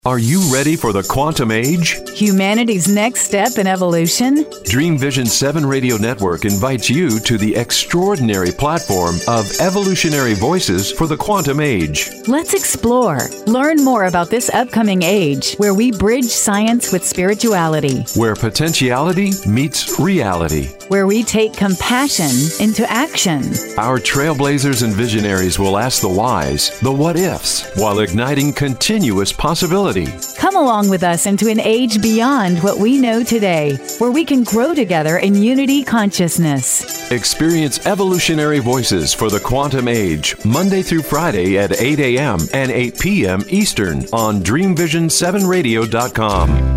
Are you ready for the quantum age? Humanity's next step in evolution? Dream Vision 7 Radio Network invites you to the extraordinary platform of Evolutionary Voices for the Quantum Age. Let's explore. Learn more about this upcoming age where we bridge science with spirituality. Where potentiality meets reality. Where we take compassion into action. Our trailblazers and visionaries will ask the whys, the what-ifs, while igniting continuous possibility. Come along with us into an age beyond what we know today, where we can grow together in unity consciousness. Experience Evolutionary Voices for the Quantum Age, Monday through Friday at 8 a.m. and 8 p.m. Eastern on DreamVision7Radio.com.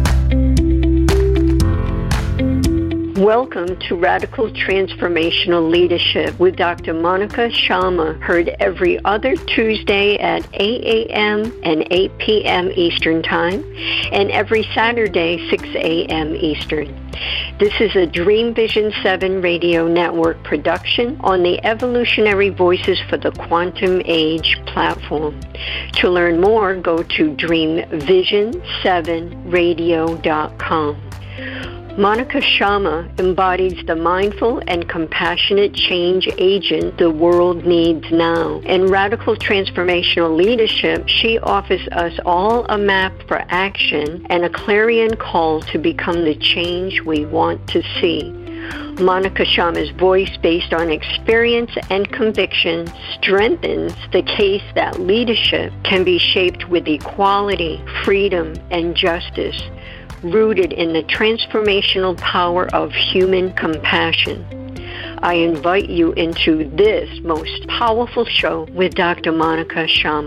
Welcome to Radical Transformational Leadership with Dr. Monica Sharma, heard every other Tuesday at 8 a.m. and 8 p.m. Eastern Time, and every Saturday, 6 a.m. Eastern. This is a Dream Vision 7 Radio Network production on the Evolutionary Voices for the Quantum Age platform. To learn more, go to DreamVision7Radio.com. Monica Sharma embodies the mindful and compassionate change agent the world needs now. In Radical Transformational Leadership, she offers us all a map for action and a clarion call to become the change we want to see. Monica Sharma's voice, based on experience and conviction, strengthens the case that leadership can be shaped with equality, freedom, and justice, rooted in the transformational power of human compassion. I invite you into this most powerful show with Dr. Monica Sharma.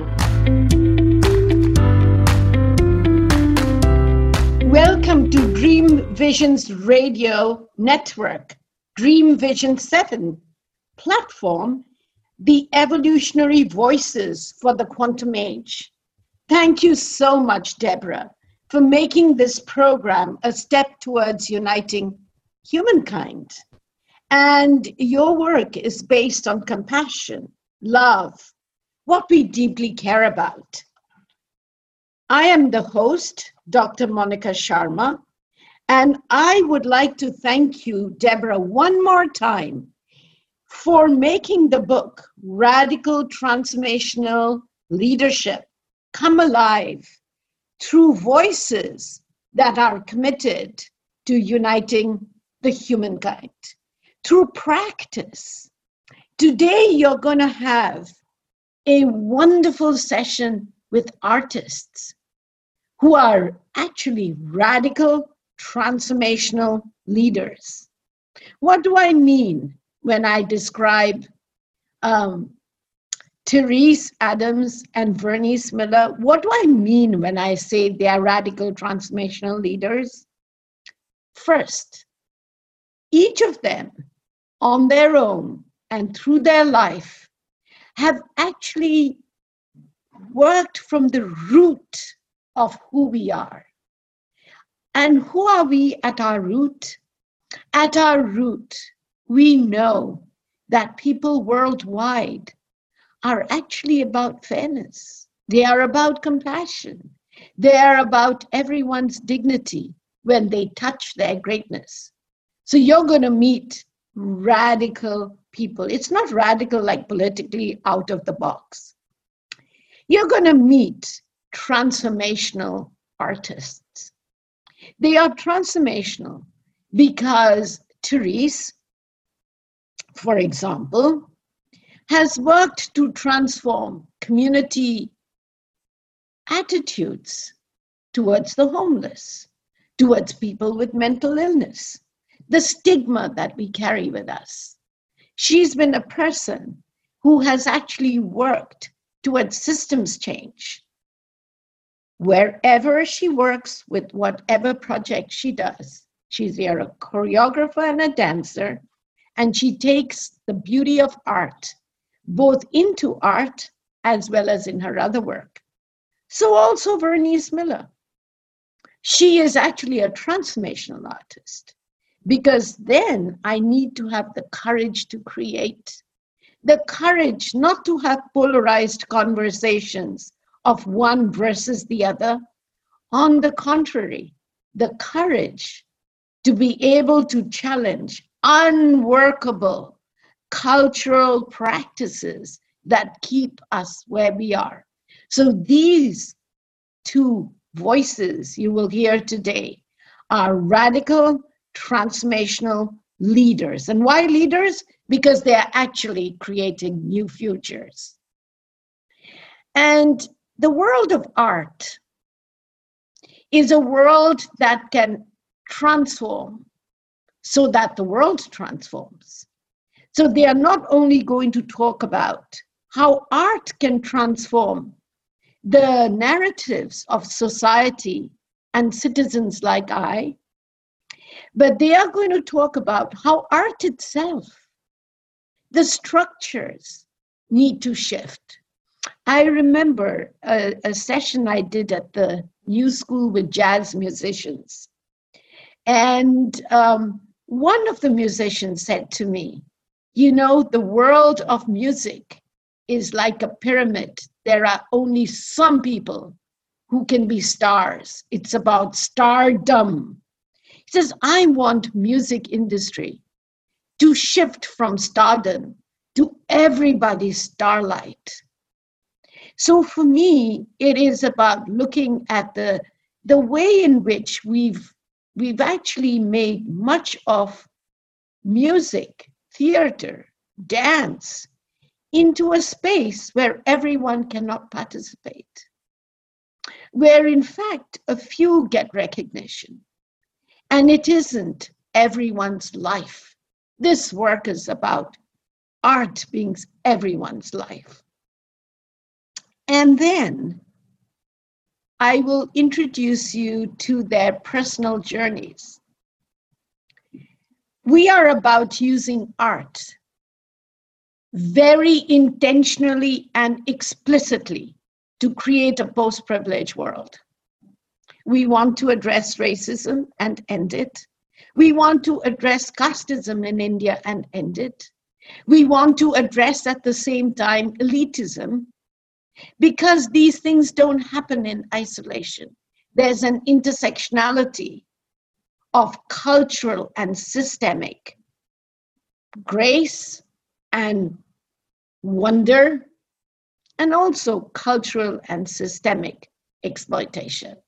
Welcome to Dream Vision's radio network, Dream Vision 7 platform, the Evolutionary Voices for the Quantum Age. Thank you so much, Deborah, for making this program a step towards uniting humankind. And your work is based on compassion, love, what we deeply care about. I am the host, Dr. Monica Sharma, and I would like to thank you, Deborah, one more time for making the book, Radical Transformational Leadership, come alive through voices that are committed to uniting the humankind, through practice. Today, you're going to have a wonderful session with artists who are actually radical transformational leaders. What do I mean when I describe Therese Adams and Vernice Miller? What do I mean when I say they are radical transformational leaders? First, each of them on their own and through their life have actually worked from the root of who we are. And who are we at our root? At our root, we know that people worldwide are actually about fairness. They are about compassion. They are about everyone's dignity when they touch their greatness. So you're going to meet radical people. It's not radical like politically out of the box. You're going to meet transformational artists. They are transformational because Therese, for example, has worked to transform community attitudes towards the homeless, towards people with mental illness, the stigma that we carry with us. She's been a person who has actually worked towards systems change. Wherever she works with whatever project she does, she's either a choreographer and a dancer, and she takes the beauty of art both into art as well as in her other work. So also Vernice Miller. She is actually a transformational artist, because then I need to have the courage to create, the courage not to have polarized conversations of one versus the other, On the contrary, the courage to be able to challenge unworkable cultural practices that keep us where we are. So these two voices you will hear today are radical, transformational leaders. And why leaders? Because they are actually creating new futures. And the world of art is a world that can transform so that the world transforms. So they are not only going to talk about how art can transform the narratives of society and citizens like I, but they are going to talk about how art itself, the structures need to shift. I remember a session I did at the New School with jazz musicians. And one of the musicians said to me, you know, the world of music is like a pyramid. There are only some people who can be stars. It's about stardom. He says, I want music industry to shift from stardom to everybody's starlight. So for me, it is about looking at the way in which we've actually made much of music, theater, dance into a space where everyone cannot participate, where in fact a few get recognition, and it isn't everyone's life. This work is about art being everyone's life. And then I will introduce you to their personal journeys. We are about using art very intentionally and explicitly to create a post-privileged world. We want to address racism and end it. We want to address casteism in India and end it. We want to address at the same time elitism, because these things don't happen in isolation. There's an intersectionality of cultural and systemic grace and wonder, and also cultural and systemic exploitation.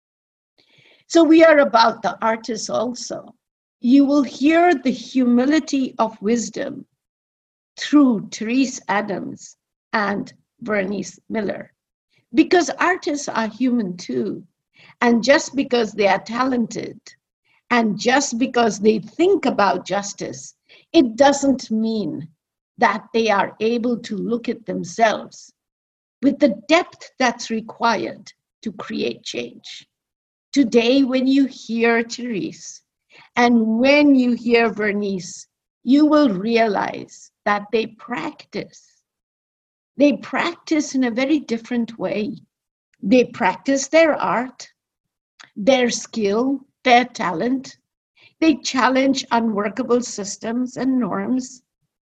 So we are about the artists also. You will hear the humility of wisdom through Therese Adams and Bernice Miller, because artists are human too. And just because they are talented and just because they think about justice, it doesn't mean that they are able to look at themselves with the depth that's required to create change. Today, when you hear Therese and when you hear Bernice, you will realize that they practice. They practice in a very different way. They practice their art, their skill, their talent. They challenge unworkable systems and norms.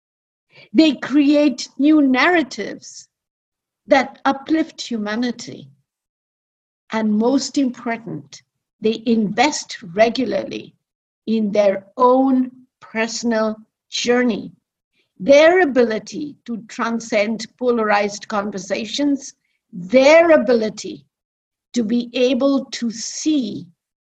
They create new narratives that uplift humanity. And most important, they invest regularly in their own personal journey. Their ability to transcend polarized conversations, their ability to be able to see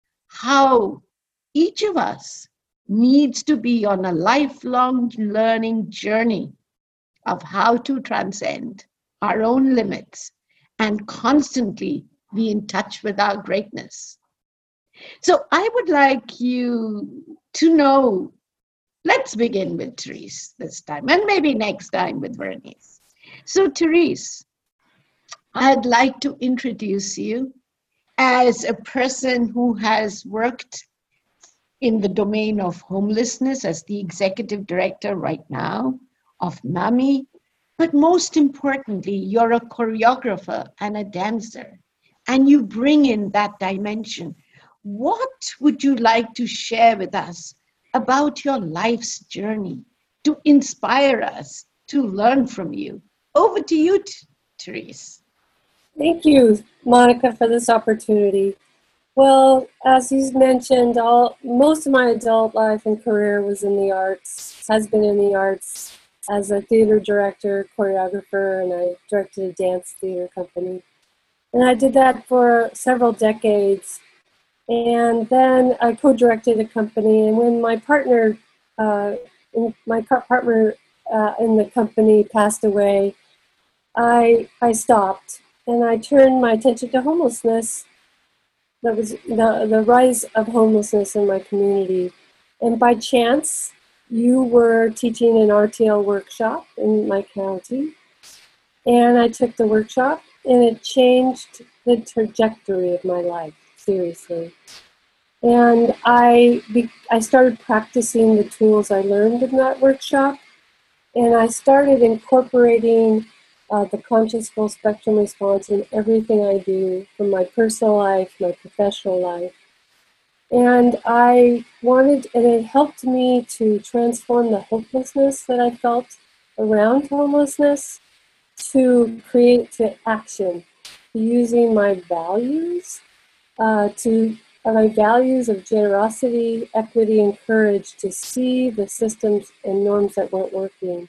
how each of us needs to be on a lifelong learning journey of how to transcend our own limits and constantly be in touch with our greatness. So I would like you to know, let's begin with Therese this time, and maybe next time with Bernice. So Therese, I'd like to introduce you as a person who has worked in the domain of homelessness as the executive director right now of NAMI, but most importantly, you're a choreographer and a dancer, and you bring in that dimension. What would you like to share with us about your life's journey to inspire us to learn from you? Over to you, Therese. Thank you, Monica, for this opportunity. Well, as you mentioned, most of my adult life and career was in the arts, has been in the arts as a theater director, choreographer, and I directed a dance theater company. And I did that for several decades. And then I co-directed a company, and when my partner in the company passed away, I stopped, and I turned my attention to homelessness. That was the rise of homelessness in my community. And by chance, you were teaching an RTL workshop in my county, and I took the workshop, and it changed the trajectory of my life, seriously. And I started practicing the tools I learned in that workshop, and I started incorporating the conscious full spectrum response in everything I do, from my personal life, my professional life. And it helped me to transform the hopelessness that I felt around homelessness to action, using my values my values of generosity, equity, and courage to see the systems and norms that weren't working.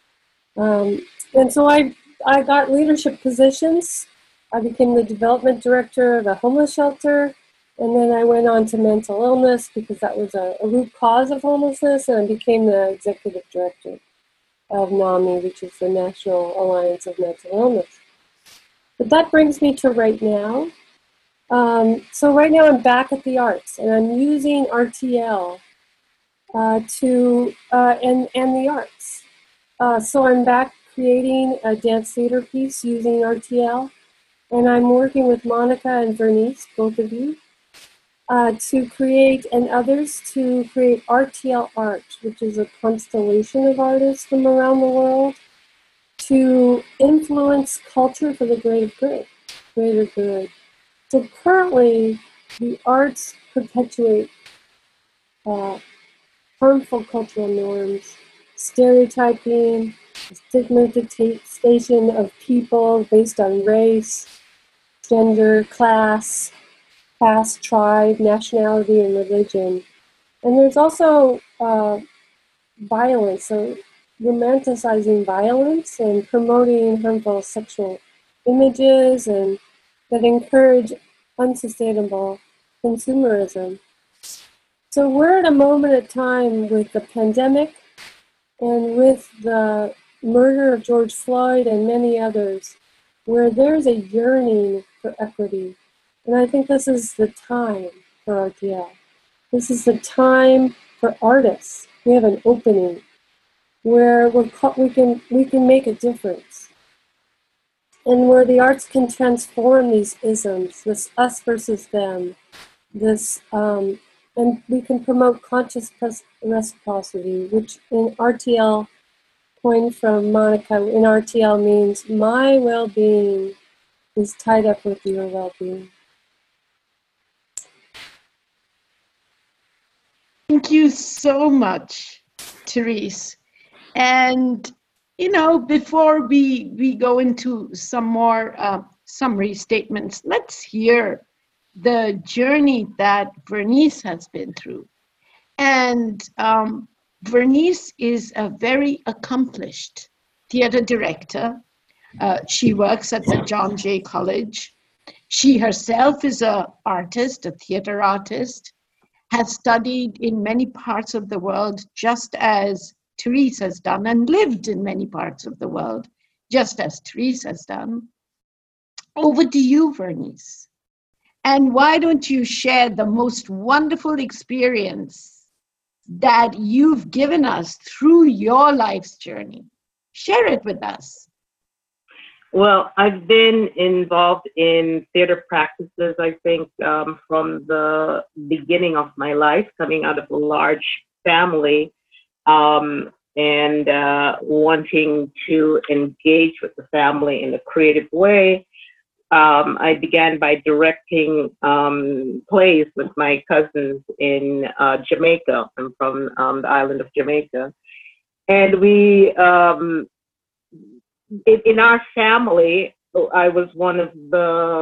And so I got leadership positions. I became the development director of a homeless shelter, and then I went on to mental illness because that was a root cause of homelessness, and I became the executive director of NAMI, which is the National Alliance of Mental Illness. But that brings me to right now. So right now I'm back at the arts, and I'm using RTL and the arts. So I'm back creating a dance theater piece using RTL, and I'm working with Monica and Vernice, both of you, to create, and others, to create RTL Art, which is a constellation of artists from around the world to influence culture for the greater good. So currently, the arts perpetuate harmful cultural norms, stereotyping, stigmatization of people based on race, gender, class, caste, tribe, nationality, and religion. And there's also violence, so romanticizing violence and promoting harmful sexual images and that encourage unsustainable consumerism. So we're at a moment of time with the pandemic and with the murder of George Floyd and many others, where there's a yearning for equity. And I think this is the time for RTL. This is the time for artists. We have an opening where we can make a difference, and where the arts can transform these isms, this us versus them, and we can promote conscious reciprocity, which in RTL, coined from Monica, in RTL means my well-being is tied up with your well-being. Thank you so much, Therese. And, before we go into some more summary statements, let's hear the journey that Vernice has been through. And Vernice is a very accomplished theater director. She works at the John Jay College. She herself is an artist, a theater artist, has studied in many parts of the world, just as Therese has done, and lived in many parts of the world, just as Therese has done. Over to you, Vernice. And why don't you share the most wonderful experience that you've given us through your life's journey? Share it with us. Well, I've been involved in theater practices, I think, from the beginning of my life, coming out of a large family, and wanting to engage with the family in a creative way. I began by directing plays with my cousins in Jamaica. I'm from the island of Jamaica. And we, in our family, I was one of the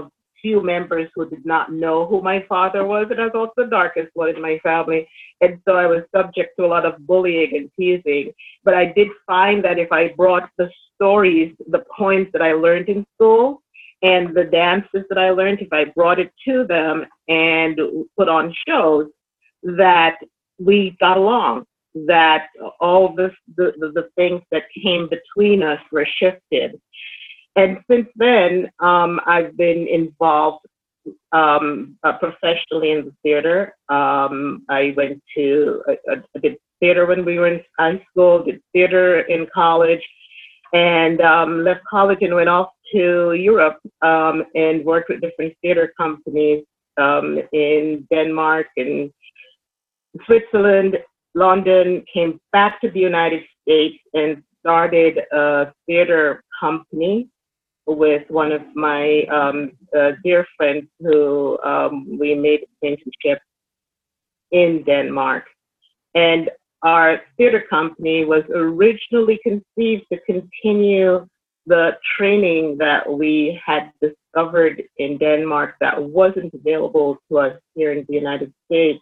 few members who did not know who my father was, and I was also the darkest one in my family. And so I was subject to a lot of bullying and teasing. But I did find that if I brought the stories, the poems that I learned in school, and the dances that I learned, if I brought it to them and put on shows, that we got along, that all the things that came between us were shifted. And since then, I've been involved professionally in the theater. I went to, I did theater when we were in high school, did theater in college, and left college and went off to Europe and worked with different theater companies in Denmark and Switzerland, London, came back to the United States and started a theater company with one of my dear friends who we made a relationship in Denmark. And our theater company was originally conceived to continue the training that we had discovered in Denmark that wasn't available to us here in the United States.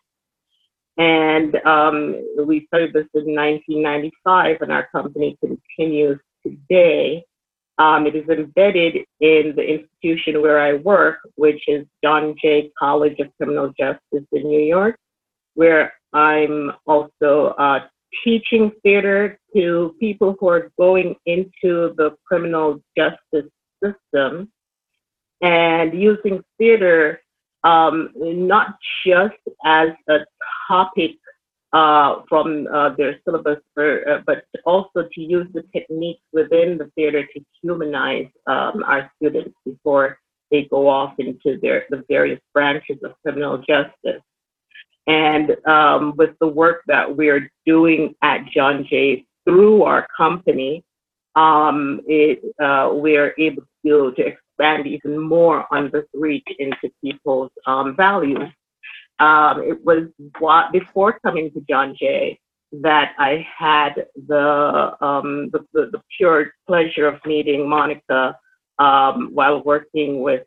And we started this in 1995, and our company continues today. It is embedded in the institution where I work, which is John Jay College of Criminal Justice in New York, where I'm also teaching theater to people who are going into the criminal justice system, and using theater not just as a topic from their syllabus, but also to use the techniques within the theater to humanize our students before they go off into the various branches of criminal justice. And with the work that we're doing at John Jay through our company, we're able to expand even more on this reach into people's values. It was before coming to John Jay that I had the pure pleasure of meeting Monica while working with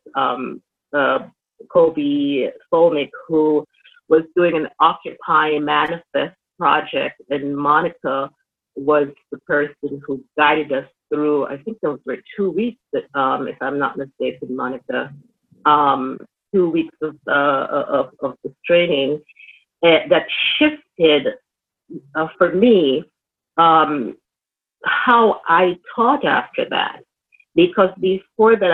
Kobe Skolnick, who was doing an Occupy Manifest project, and Monica was the person who guided us through, I think those were 2 weeks, if I'm not mistaken, Monica, 2 weeks of this training that shifted for me how I taught after that. Because before that,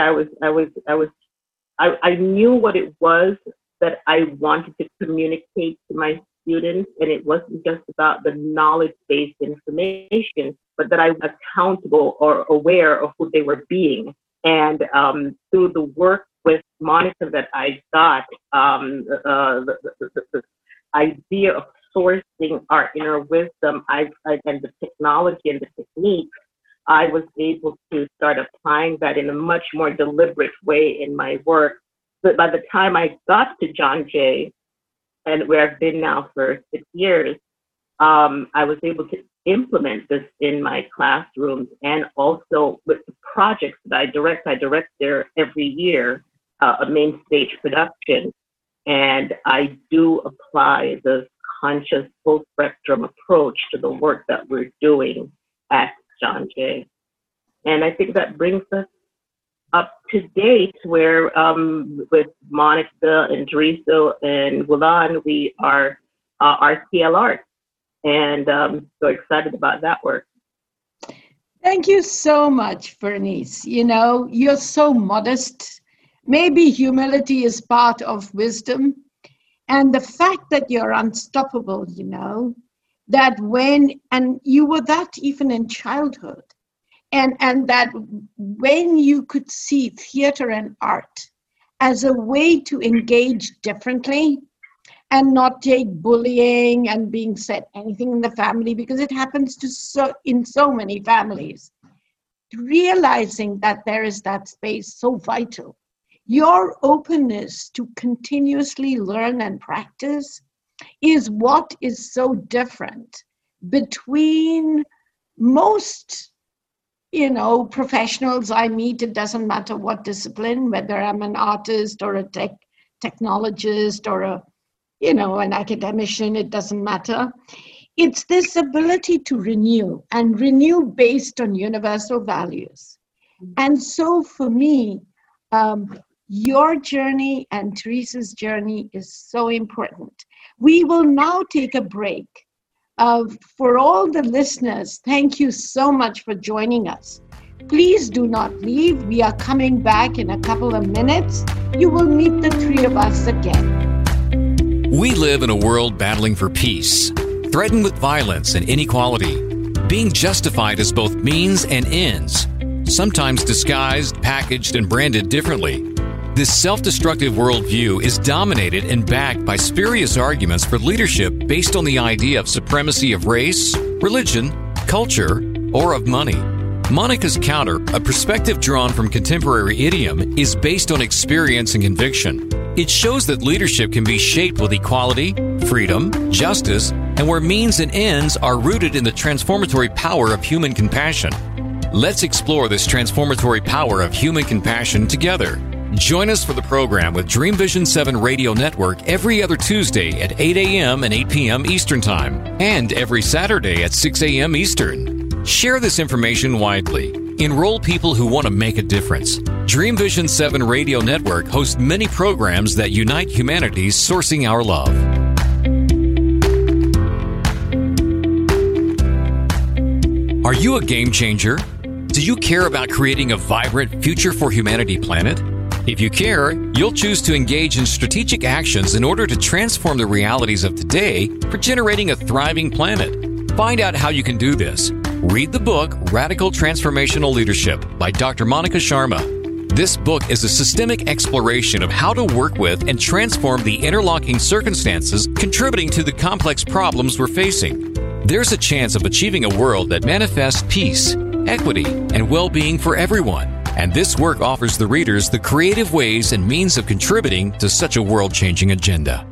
I knew what it was that I wanted to communicate to my students, and it wasn't just about the knowledge-based information, but that I was accountable or aware of who they were being. And through the work with Monica that I got, the idea of sourcing our inner wisdom and the technology and the techniques, I was able to start applying that in a much more deliberate way in my work. But by the time I got to John Jay, and where I've been now for 6 years, I was able to implement this in my classrooms, and also with the projects that I direct there every year, a main stage production. And I do apply this conscious full spectrum approach to the work that we're doing at John Jay. And I think that brings us up to date, where with Monica and Teresa and Gulan, we are RCL Arts, and so excited about that work. Thank you so much, Bernice. You know, you're so modest. Maybe humility is part of wisdom. And the fact that you're unstoppable, you know, that and you were that even in childhood. And that when you could see theater and art as a way to engage differently and not take bullying and being said anything in the family, because it happens in so many families, realizing that there is that space so vital. Your openness to continuously learn and practice is what is so different between most professionals I meet, it doesn't matter what discipline, whether I'm an artist or a technologist or an academician, it doesn't matter. It's this ability to renew based on universal values. And so for me, your journey and Teresa's journey is so important. We will now take a break. For all the listeners, thank you so much for joining us. Please do not leave. We are coming back in a couple of minutes. You will meet the three of us again. We live in a world battling for peace, threatened with violence and inequality, being justified as both means and ends, sometimes disguised, packaged, and branded differently. This self-destructive worldview is dominated and backed by spurious arguments for leadership based on the idea of supremacy of race, religion, culture, or of money. Monica's counter, a perspective drawn from contemporary idiom, is based on experience and conviction. It shows that leadership can be shaped with equality, freedom, justice, and where means and ends are rooted in the transformatory power of human compassion. Let's explore this transformatory power of human compassion together. Join us for the program with Dream Vision 7 Radio Network every other Tuesday at 8 a.m. and 8 p.m. Eastern Time, and every Saturday at 6 a.m. Eastern. Share this information widely. Enroll people who want to make a difference. Dream Vision 7 Radio Network hosts many programs that unite humanity's sourcing our love. Are you a game changer? Do you care about creating a vibrant future for humanity planet? If you care, you'll choose to engage in strategic actions in order to transform the realities of today for generating a thriving planet. Find out how you can do this. Read the book Radical Transformational Leadership by Dr. Monica Sharma. This book is a systemic exploration of how to work with and transform the interlocking circumstances contributing to the complex problems we're facing. There's a chance of achieving a world that manifests peace, equity, and well-being for everyone. And this work offers the readers the creative ways and means of contributing to such a world-changing agenda.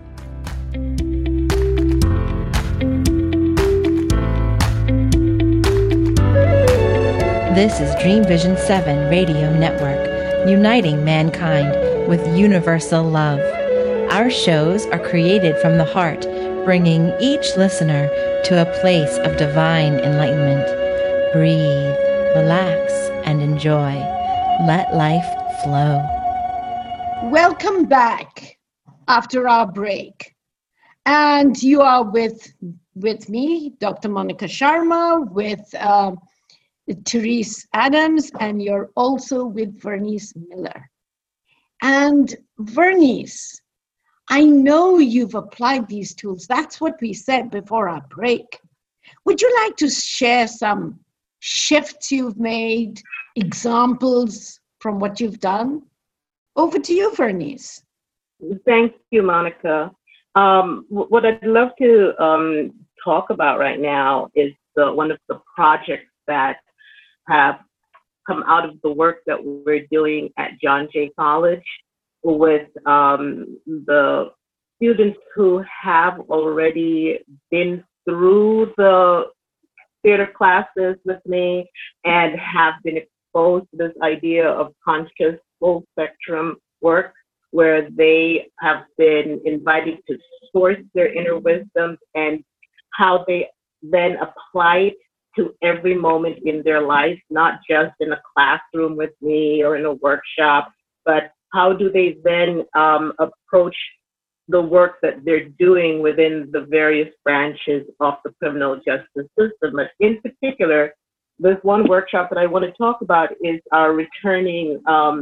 This is Dream Vision 7 Radio Network, uniting mankind with universal love. Our shows are created from the heart, bringing each listener to a place of divine enlightenment. Breathe, relax, and enjoy. Let life flow. Welcome back after our break. And you are with me, Dr. Monica Sharma, with Therese Adams, and you're also with Vernice Miller. And Vernice, I know you've applied these tools. That's what we said before our break. Would you like to share some shifts you've made, examples from what you've done? Over to you, Vernice. Thank you, Monica. What I'd love to talk about right now is one of the projects that have come out of the work that we're doing at John Jay College with the students who have already been through the theater classes with me and have been exposed to this idea of conscious full spectrum work, where they have been invited to source their inner wisdom and how they then apply it to every moment in their life, not just in a classroom with me or in a workshop, but how do they then approach the work that they're doing within the various branches of the criminal justice system. But in particular, this one workshop that I want to talk about is our returning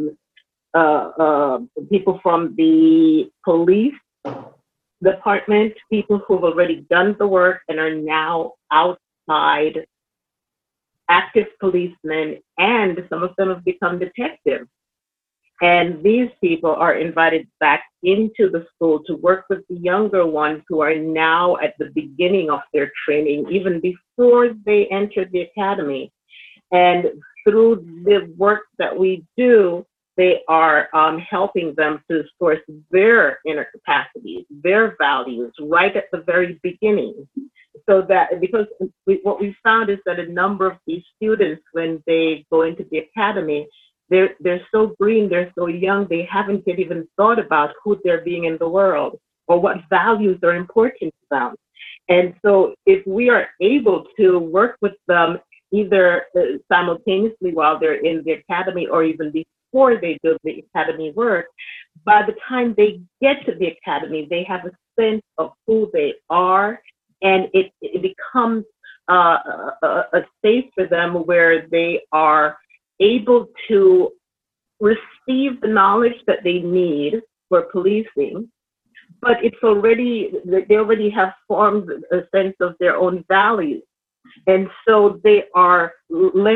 people from the police department, people who've already done the work and are now outside, active policemen, and some of them have become detectives. And these people are invited back into the school to work with the younger ones who are now at the beginning of their training, even before they enter the academy. And through the work that we do, they are helping them to source their inner capacities, their values, right at the very beginning. so that because what we found is that a number of these students, when they go into the academy, they're so green, they're so young, they haven't yet even thought about who they're being in the world or what values are important to them. And so if we are able to work with them either simultaneously while they're in the academy or even before they do the academy work, by the time they get to the academy, they have a sense of who they are, and it becomes a space for them where they are able to receive the knowledge that they need for policing, but they already have formed a sense of their own values. And so they are less,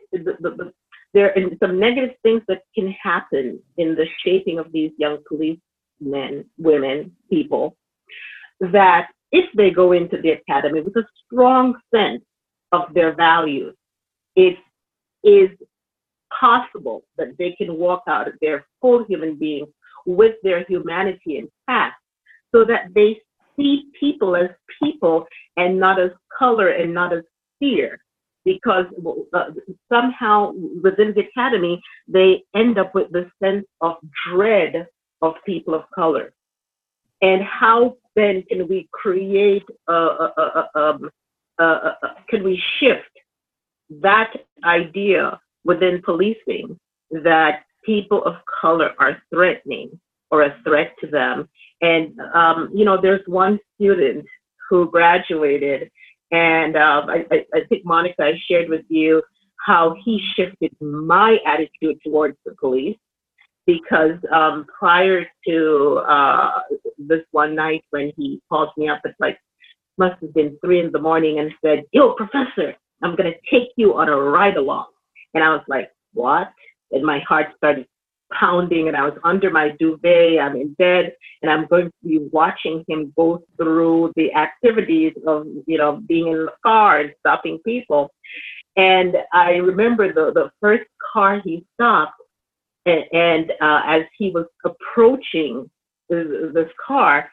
there are some negative things that can happen in the shaping of these young policemen, women, people, that if they go into the academy with a strong sense of their values, it is possible that they can walk out of their full human being with their humanity intact, so that they see people as people and not as color and not as fear. Because somehow within the academy, they end up with the sense of dread of people of color. And how then can we create, can we shift that idea within policing that people of color are threatening or a threat to them? And, there's one student who graduated, and I think, Monica, I shared with you how he shifted my attitude towards the police, because prior to this one night when he called me up at must have been 3 a.m. and said, "Yo, professor, I'm going to take you on a ride along." And I was like, "What?" And my heart started pounding, and I was under my duvet, I'm in bed, and I'm going to be watching him go through the activities of, being in the car and stopping people. And I remember the first car he stopped, and as he was approaching this car,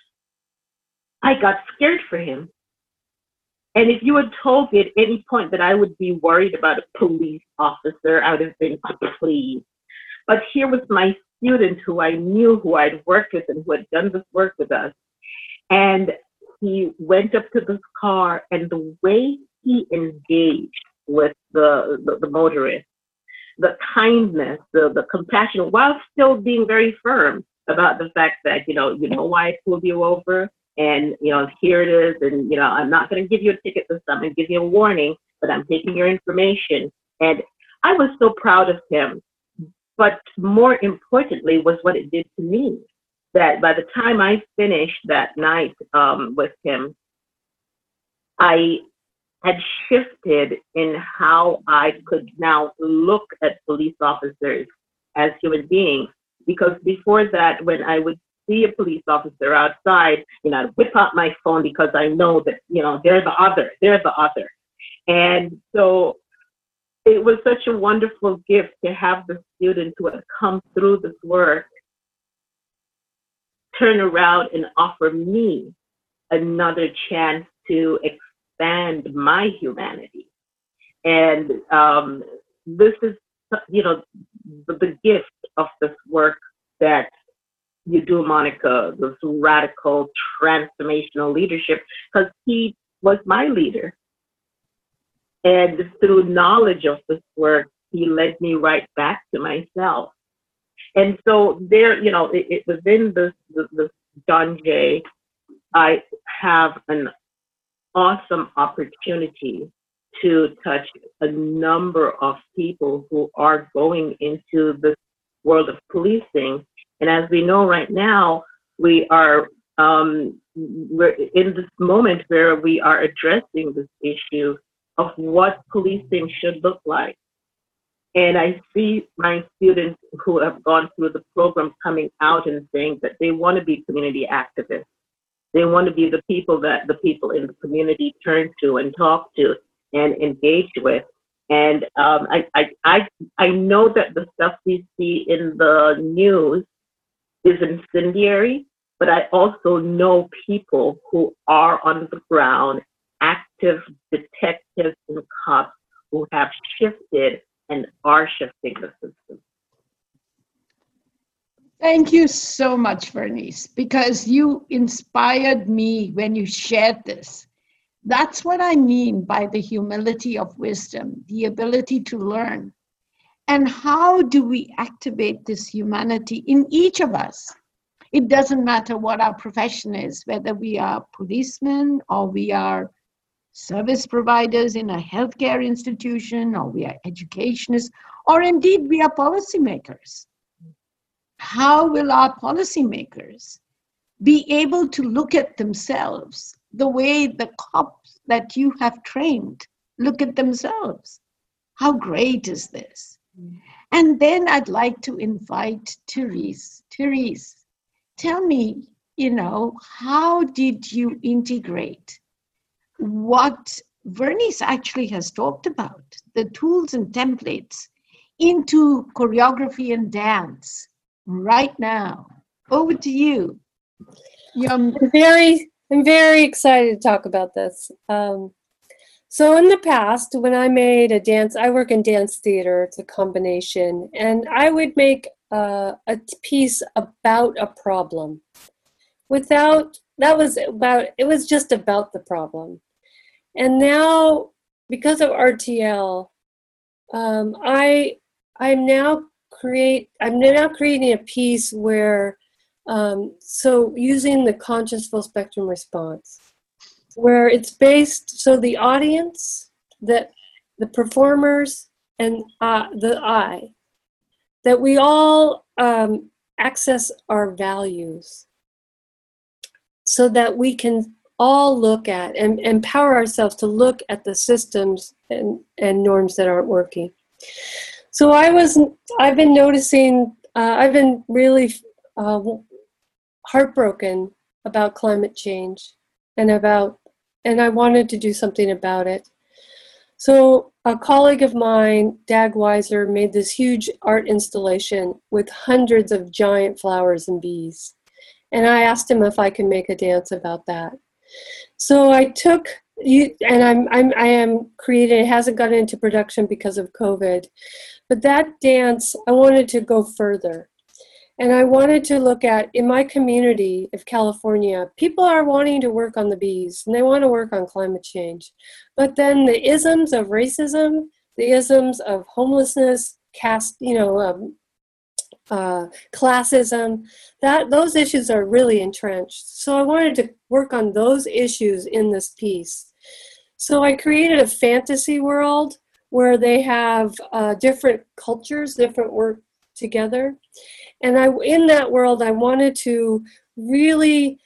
I got scared for him. And if you had told me at any point that I would be worried about a police officer, I would have been, please. But here was my student who I knew, who I'd worked with and who had done this work with us. And he went up to this car, and the way he engaged with the motorist, the kindness, the compassion, while still being very firm about the fact that, you know why I pulled you over, and, here it is, and, I'm not going to give you a ticket this time and give you a warning, but I'm taking your information. And I was so proud of him. But more importantly was what it did to me, that by the time I finished that night with him, I had shifted in how I could now look at police officers as human beings. Because before that, when I would see a police officer outside, I'd whip out my phone because I know that, they're the other. And so it was such a wonderful gift to have the students who had come through this work turn around and offer me another chance to expand my humanity. And this is, the gift of this work that you do, Monica, this radical transformational leadership, because he was my leader. And through knowledge of this work, he led me right back to myself. And so there, within this John Jay, I have an awesome opportunity to touch a number of people who are going into this world of policing. And as we know right now, we are we're in this moment where we are addressing this issue of what policing should look like. And I see my students who have gone through the program coming out and saying that they want to be community activists. They want to be the people that the people in the community turn to and talk to and engage with. And I know that the stuff we see in the news is incendiary, but I also know people who are on the ground active detectives and cops who have shifted and are shifting the system. Thank you so much, Vernice, because you inspired me when you shared this. That's what I mean by the humility of wisdom, the ability to learn. And how do we activate this humanity in each of us? It doesn't matter what our profession is, whether we are policemen or we are service providers in a healthcare institution, or we are educationists, or indeed we are policymakers. How will our policymakers be able to look at themselves the way the cops that you have trained look at themselves? How great is this? And then I'd like to invite Therese. Therese, tell me, how did you integrate what Vernice actually has talked about, the tools and templates, into choreography and dance right now? Over to you. I'm very excited to talk about this. So in the past, when I made a dance, I work in dance theater, it's a combination, and I would make a piece about a problem. It was just about the problem. And now, because of RTL, I'm now creating a piece where, so using the conscious full spectrum response, where it's based, so the audience, the performers, and the I, that we all access our values so that we can all look at and empower ourselves to look at the systems and norms that aren't working. So I've been noticing, I've been really heartbroken about climate change and I wanted to do something about it. So a colleague of mine, Dag Weiser, made this huge art installation with hundreds of giant flowers and bees. And I asked him if I could make a dance about that. So I took, and I am creating, it hasn't gotten into production because of COVID, but that dance, I wanted to go further. And I wanted to look at, in my community of California, people are wanting to work on the bees and they want to work on climate change. But then the isms of racism, the isms of homelessness, caste, classism, those issues are really entrenched. So I wanted to work on those issues in this piece. So I created a fantasy world where they have different cultures, different work together. And in that world, I wanted to really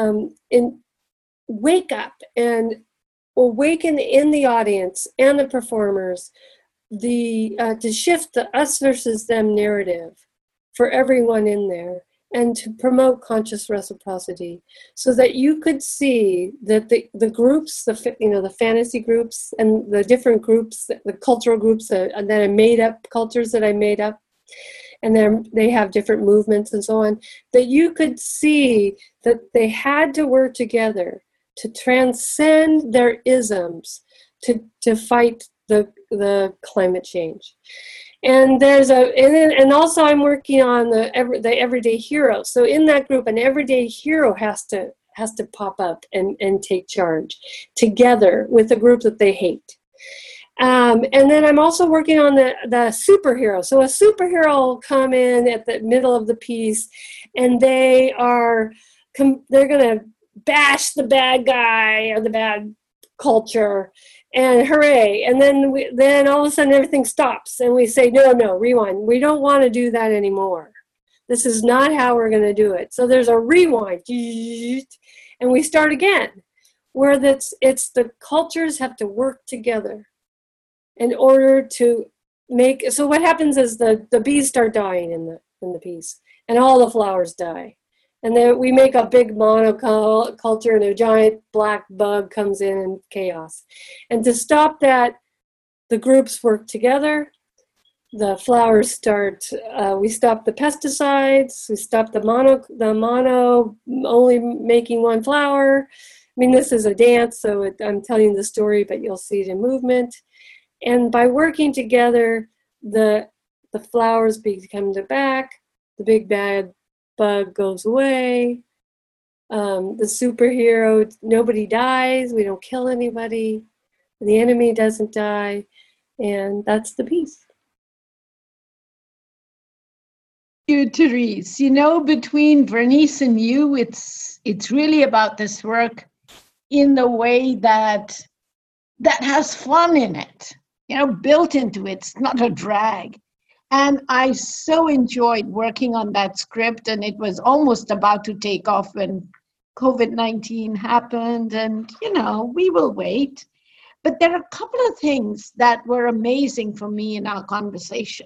wake up and awaken in the audience and the performers to shift the us versus them narrative for everyone in there, and to promote conscious reciprocity, so that you could see that the groups, the fantasy groups and the different groups, the cultural groups that I made up, cultures that I made up, and then they have different movements and so on, that you could see that they had to work together to transcend their isms to fight the climate change. And and also I'm working on the everyday hero. So in that group, an everyday hero has to pop up and take charge together with a group that they hate. And then I'm also working on the superhero. So a superhero will come in at the middle of the piece, and they're going to bash the bad guy or the bad culture, and hooray. And then all of a sudden everything stops, and we say, no, rewind. We don't want to do that anymore. This is not how we're going to do it. So there's a rewind, and we start again, where it's the cultures have to work together in order to make, so what happens is the bees start dying in the piece, and all the flowers die. And then we make a big monoculture, and a giant black bug comes in and chaos. And to stop that, the groups work together. The flowers start, we stop the pesticides, we stop the mono only making one flower. mean, this is a dance, so I'm telling the story, but you'll see it in movement. And by working together, the flowers become the back, the big bad bug goes away, the superhero, nobody dies, we don't kill anybody, the enemy doesn't die, and that's the piece. Thank you, Therese. You know, between Bernice and you, it's really about this work in the way that has fun in it, built into it. It's not a drag. And I so enjoyed working on that script, and it was almost about to take off when COVID-19 happened, and, we will wait. But there are a couple of things that were amazing for me in our conversation.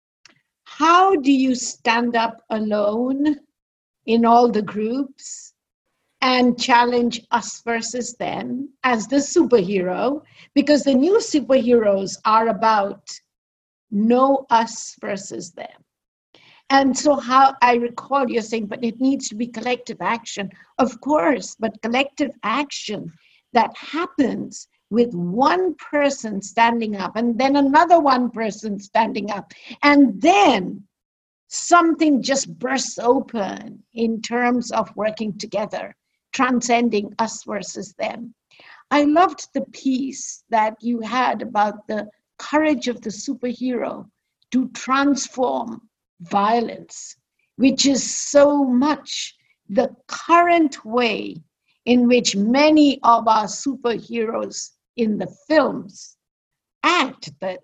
How do you stand up alone in all the groups and challenge us versus them as the superhero? Because the new superheroes are about no us versus them. And so how I recall you saying, but it needs to be collective action. Of course, but collective action that happens with one person standing up and then another one person standing up. And then something just bursts open in terms of working together, transcending us versus them. I loved the piece that you had about the courage of the superhero to transform violence, which is so much the current way in which many of our superheroes in the films act. That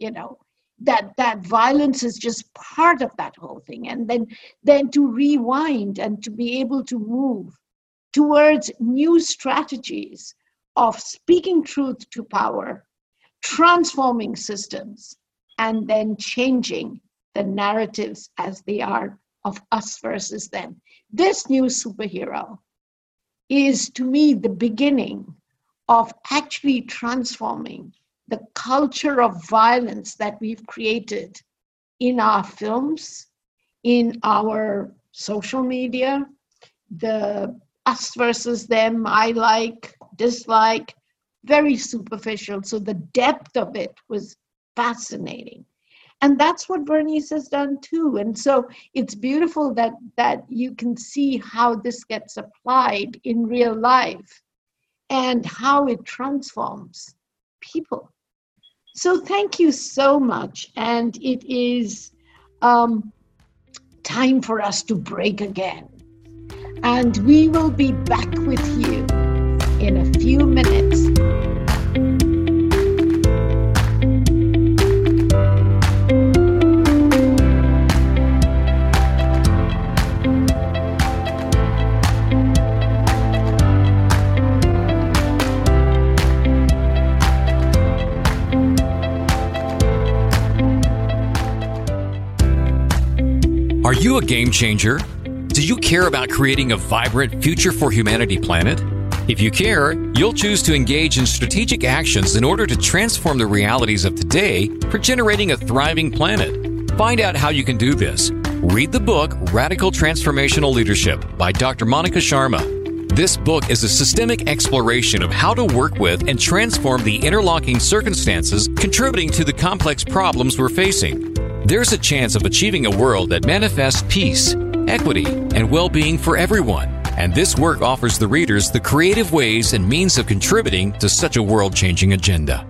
that violence is just part of that whole thing. And then to rewind and to be able to move towards new strategies of speaking truth to power, transforming systems, and then changing the narratives as they are of us versus them. This new superhero is, to me, the beginning of actually transforming the culture of violence that we've created in our films, in our social media, the us versus them, I like, dislike, very superficial. So the depth of it was fascinating. And that's what Bernice has done too. And so it's beautiful that you can see how this gets applied in real life and how it transforms people. So thank you so much. And it is time for us to break again. And we will be back with you in a few minutes. Are you a game changer? Do you care about creating a vibrant future for humanity planet? If you care, you'll choose to engage in strategic actions in order to transform the realities of today for generating a thriving planet. Find out how you can do this. Read the book Radical Transformational Leadership by Dr. Monica Sharma. This book is a systemic exploration of how to work with and transform the interlocking circumstances contributing to the complex problems we're facing. There's a chance of achieving a world that manifests peace, equity, and well-being for everyone. And this work offers the readers the creative ways and means of contributing to such a world-changing agenda.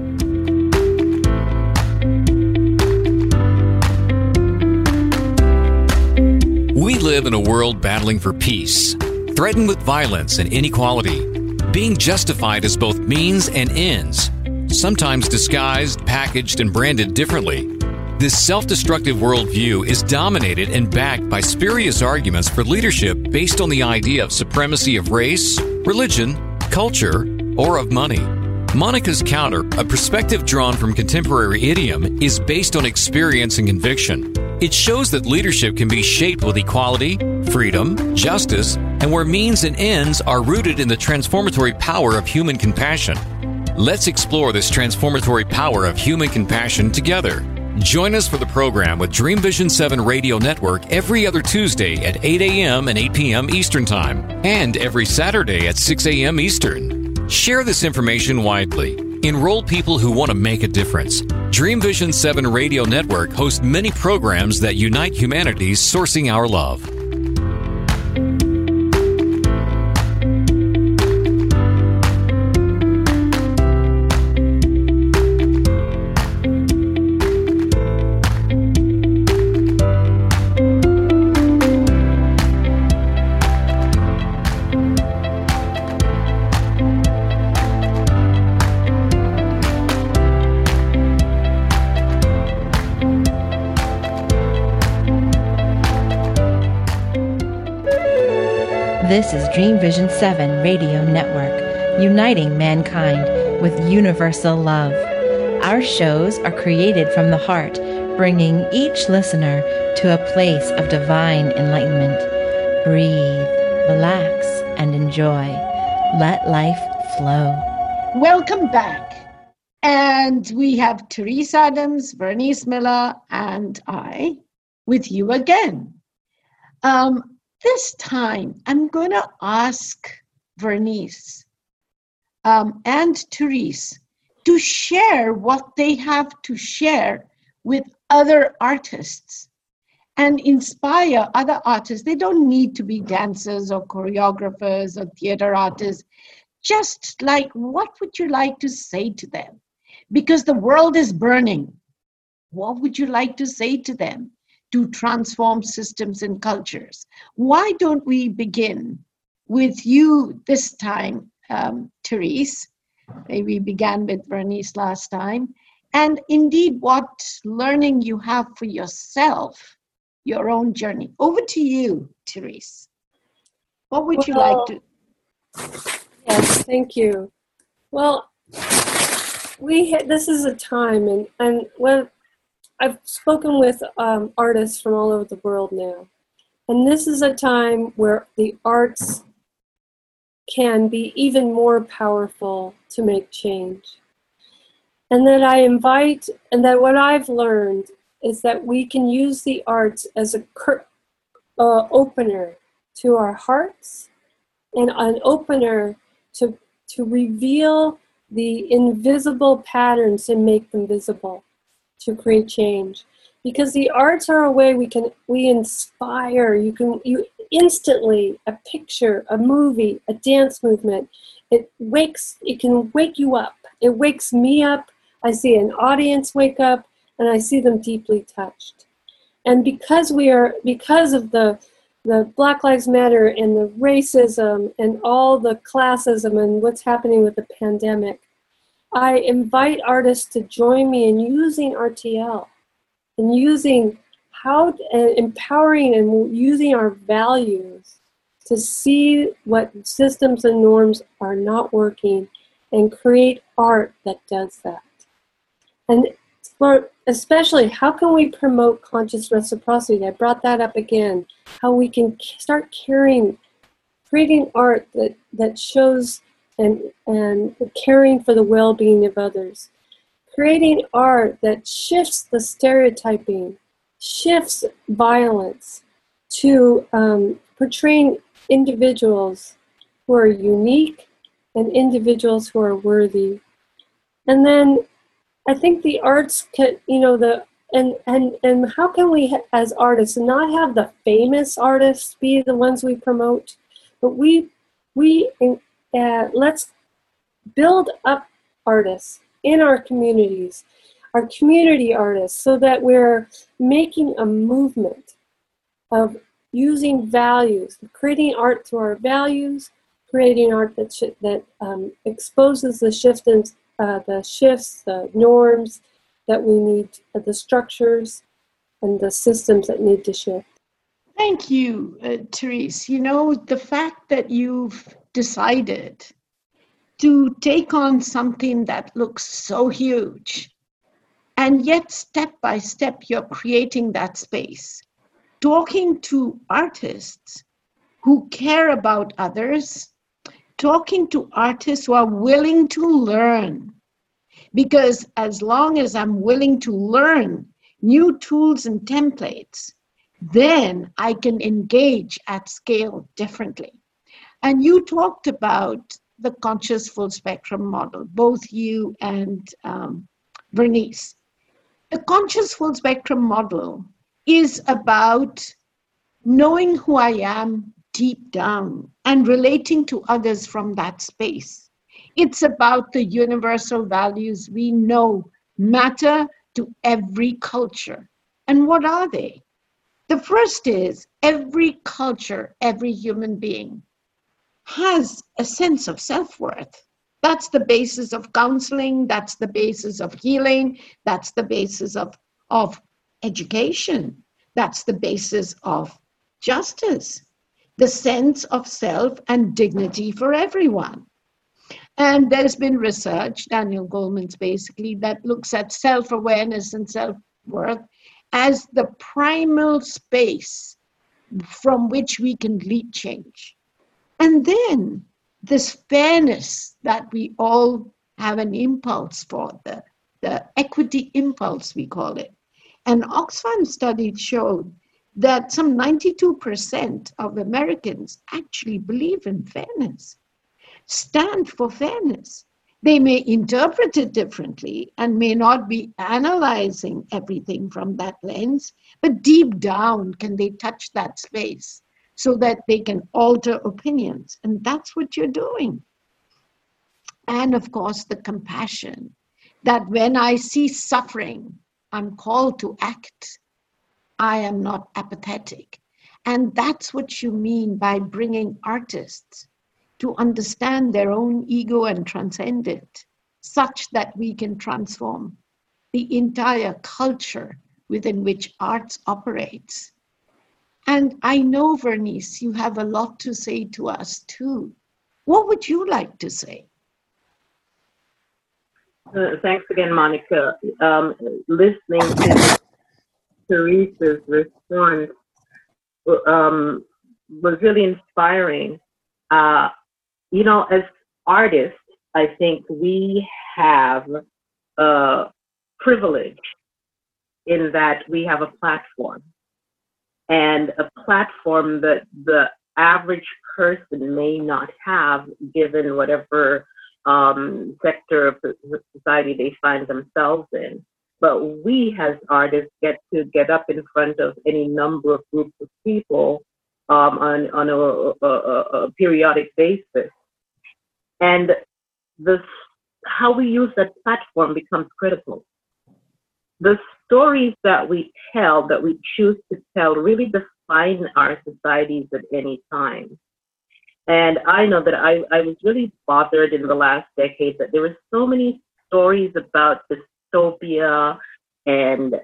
We live in a world battling for peace, threatened with violence and inequality, being justified as both means and ends, sometimes disguised, packaged, and branded differently. This self-destructive worldview is dominated and backed by spurious arguments for leadership based on the idea of supremacy of race, religion, culture, or of money. Monica's counter, a perspective drawn from contemporary idiom, is based on experience and conviction. It shows that leadership can be shaped with equality, freedom, justice, and where means and ends are rooted in the transformatory power of human compassion. Let's explore this transformatory power of human compassion together. Join us for the program with Dream Vision 7 Radio Network every other Tuesday at 8 a.m. and 8 p.m. Eastern Time, and every Saturday at 6 a.m. Eastern. Share this information widely. Enroll people who want to make a difference. Dream Vision 7 Radio Network hosts many programs that unite humanity's sourcing our love. This is Dream Vision 7 Radio Network, uniting mankind with universal love. Our shows are created from the heart, bringing each listener to a place of divine enlightenment. Breathe, relax, and enjoy. Let life flow. Welcome back. And we have Therese Adams, Vernice Miller, and I with you again. This time, I'm going to ask Vernice and Therese to share what they have to share with other artists and inspire other artists. They don't need to be dancers or choreographers or theater artists. Just like, what would you like to say to them? Because the world is burning. What would you like to say to them to transform systems and cultures? Why don't we begin with you this time, Therese? We began with Vernice last time. And indeed, what learning you have for yourself, your own journey. Over to you, Therese. What would you like to? Yes, thank you. Well, this is a time, and when I've spoken with artists from all over the world now, and this is a time where the arts can be even more powerful to make change. And that I invite, and that what I've learned is that we can use the arts as a opener to our hearts, and an opener to reveal the invisible patterns and make them visible, to create change. Because the arts are a way we inspire. You instantly, a picture, a movie, a dance movement, it can wake you up. It wakes me up. I see an audience wake up, and I see them deeply touched. And because of the Black Lives Matter and the racism and all the classism and what's happening with the pandemic, I invite artists to join me in using RTL and using empowering and using our values to see what systems and norms are not working and create art that does that. And especially, how can we promote conscious reciprocity? I brought that up again. How we can start creating art that shows and caring for the well-being of others. Creating art that shifts the stereotyping, shifts violence to portraying individuals who are unique and individuals who are worthy. And then I think the arts can, and how can we as artists not have the famous artists be the ones we promote, but let's build up artists in our communities, our community artists, so that we're making a movement of using values, creating art through our values, creating art that exposes the shifts, the norms that we need, the structures and the systems that need to shift. Thank you, Therese. The fact that you've decided to take on something that looks so huge, and yet step by step you're creating that space, talking to artists who care about others, talking to artists who are willing to learn. Because as long as I'm willing to learn, new tools and templates, then I can engage at scale differently. And you talked about the conscious full spectrum model, both you and Vernice. The conscious full spectrum model is about knowing who I am deep down and relating to others from that space. It's about the universal values we know matter to every culture. And what are they? The first is every culture, every human being has a sense of self-worth. That's the basis of counseling. That's the basis of healing. That's the basis of education. That's the basis of justice, the sense of self and dignity for everyone. And there's been research, Daniel Goleman's basically, that looks at self-awareness and self-worth as the primal space from which we can lead change. And then this fairness that we all have an impulse for, the equity impulse, we call it. An Oxfam study showed that some 92% of Americans actually believe in fairness, stand for fairness. They may interpret it differently and may not be analyzing everything from that lens, but deep down, can they touch that space so that they can alter opinions? And that's what you're doing. And of course, the compassion, that when I see suffering, I'm called to act. I am not apathetic. And that's what you mean by bringing artists to understand their own ego and transcend it, such that we can transform the entire culture within which arts operates. And I know, Vernice, you have a lot to say to us too. What would you like to say? Thanks again, Monica. Listening to Theresa's response was really inspiring. You know, as artists, I think we have a privilege in that we have a platform, and a platform that the average person may not have, given whatever sector of the society they find themselves in. But we as artists get to get up in front of any number of groups of people on a periodic basis. And how we use that platform becomes critical. The stories that we tell, that we choose to tell, really define our societies at any time. And I know that I was really bothered in the last decade that there were so many stories about dystopia and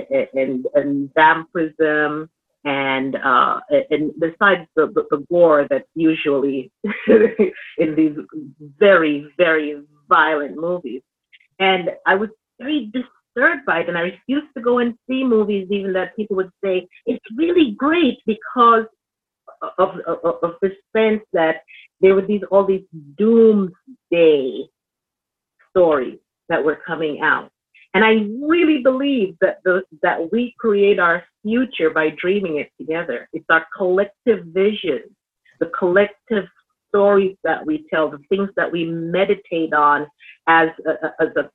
vampirism, and besides the gore that's usually in these very, very violent movies. And I was very disturbed by it, and I refused to go and see movies even that people would say, it's really great because of the sense that there were all these doomsday stories that were coming out. And I really believe that that we create our future by dreaming it together. It's our collective vision, the collective stories that we tell, the things that we meditate on as the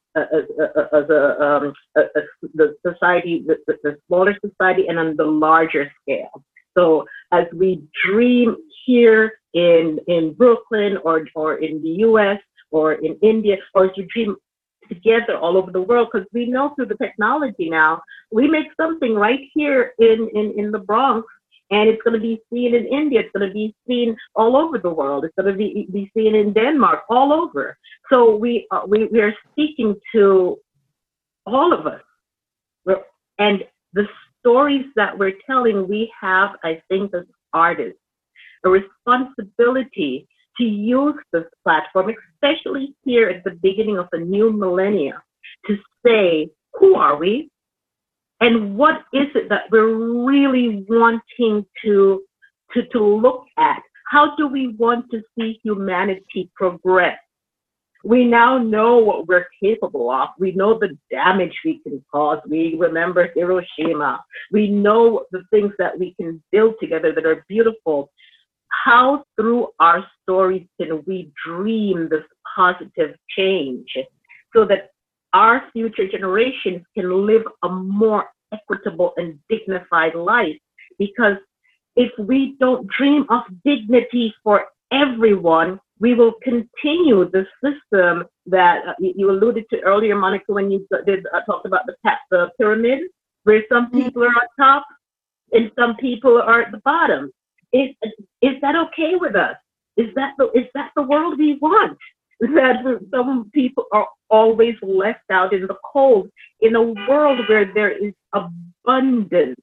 society, the smaller society, and on the larger scale. So as we dream here in Brooklyn or in the US or in India, or as you dream together all over the world, because we know through the technology now, we make something right here in the Bronx, and it's going to be seen in India, it's going to be seen all over the world, it's going to be seen in Denmark, all over. So we are speaking to all of us. And the stories that we're telling, we have, I think, as artists, a responsibility to use this platform, especially here at the beginning of a new millennia, to say, who are we? And what is it that we're really wanting to look at? How do we want to see humanity progress? We now know what we're capable of. We know the damage we can cause. We remember Hiroshima. We know the things that we can build together that are beautiful. How through our stories can we dream this positive change so that our future generations can live a more equitable and dignified life? Because if we don't dream of dignity for everyone, we will continue the system that you alluded to earlier, Monica, when you talked about the pyramid, where some people are on top and some people are at the bottom. Is that okay with us? Is that the world we want? That some people are always left out in the cold in a world where there is abundance?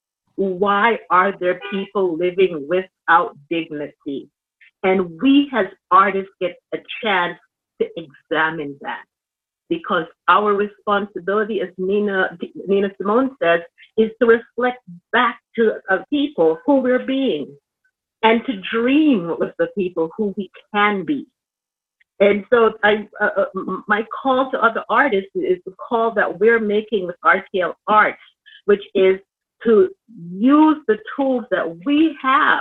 Why are there people living without dignity? And we as artists get a chance to examine that, because our responsibility, as Nina Simone says, is to reflect back to people who we're being and to dream with the people who we can be. And so my call to other artists is the call that we're making with RTL Arts, which is to use the tools that we have,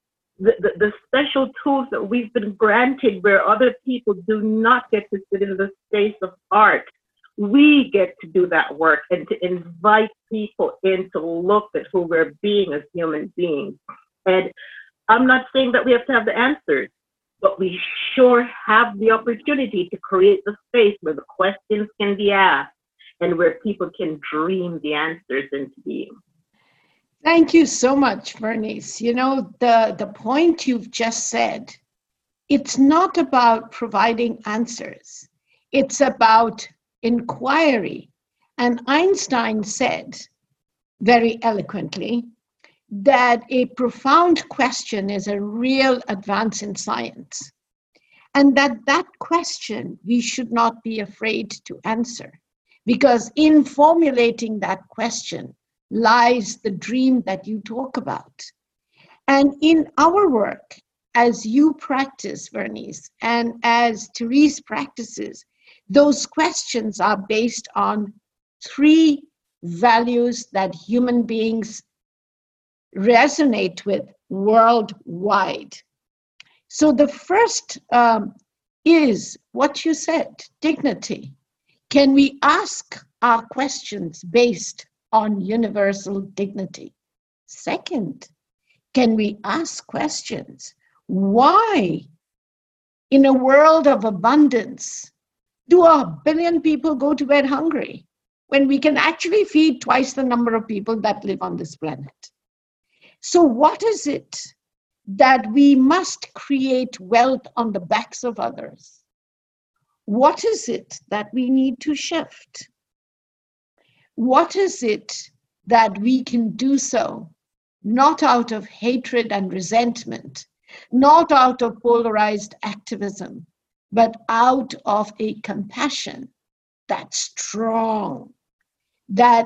the special tools that we've been granted where other people do not get to sit in the space of art. We get to do that work and to invite people in to look at who we're being as human beings. And I'm not saying that we have to have the answers, but we sure have the opportunity to create the space where the questions can be asked and where people can dream the answers into being. Thank you so much, Vernice. You know, the point you've just said, it's not about providing answers. It's about inquiry. And Einstein said very eloquently that a profound question is a real advance in science. And that question we should not be afraid to answer, because in formulating that question lies the dream that you talk about. And in our work, as you practice, Vernice, and as Therese practices, those questions are based on 3 values that human beings resonate with worldwide. So the first is what you said, dignity. Can we ask our questions based on universal dignity? Second, can we ask questions? Why, in a world of abundance, do 1 billion people go to bed hungry when we can actually feed twice the number of people that live on this planet? So what is it that we must create wealth on the backs of others? What is it that we need to shift? What is it that we can do so, not out of hatred and resentment, not out of polarized activism, but out of a compassion that's strong, that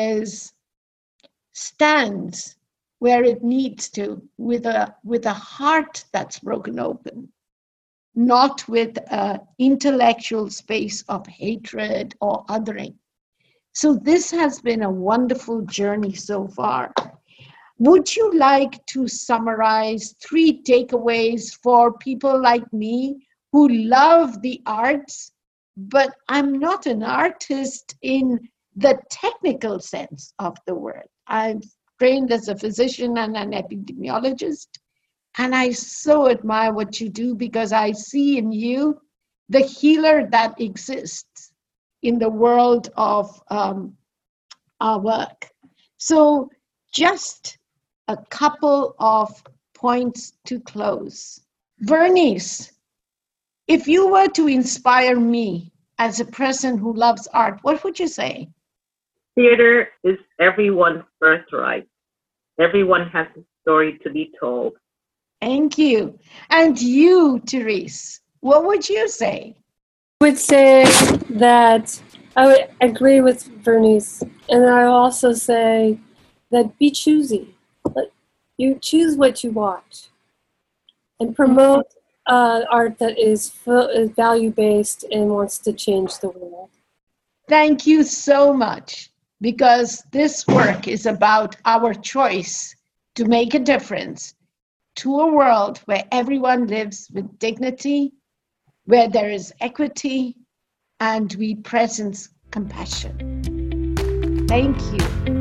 stands where it needs to, with a heart that's broken open, not with an intellectual space of hatred or othering. So this has been a wonderful journey so far. Would you like to summarize 3 takeaways for people like me who love the arts, but I'm not an artist in the technical sense of the word? I'm trained as a physician and an epidemiologist, and I so admire what you do because I see in you the healer that exists in the world of our work. So just a couple of points to close. Vernice, if you were to inspire me as a person who loves art, what would you say? Theater is everyone's birthright. Everyone has a story to be told. Thank you. And you, Therese, what would you say? I would say that I would agree with Vernice, and I also say that be choosy. You choose what you watch and promote art that is value-based and wants to change the world. Thank you so much, because this work is about our choice to make a difference to a world where everyone lives with dignity, where there is equity, and we presence compassion. Thank you.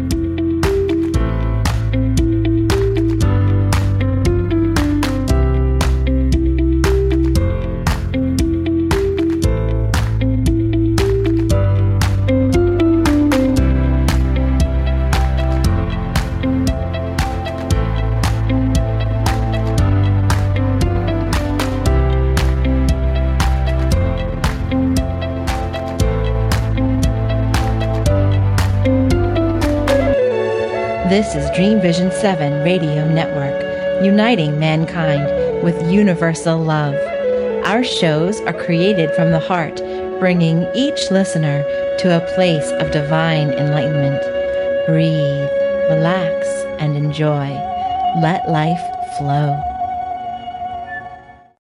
This is Dream Vision 7 Radio Network, uniting mankind with universal love. Our shows are created from the heart, bringing each listener to a place of divine enlightenment. Breathe, relax, and enjoy. Let life flow.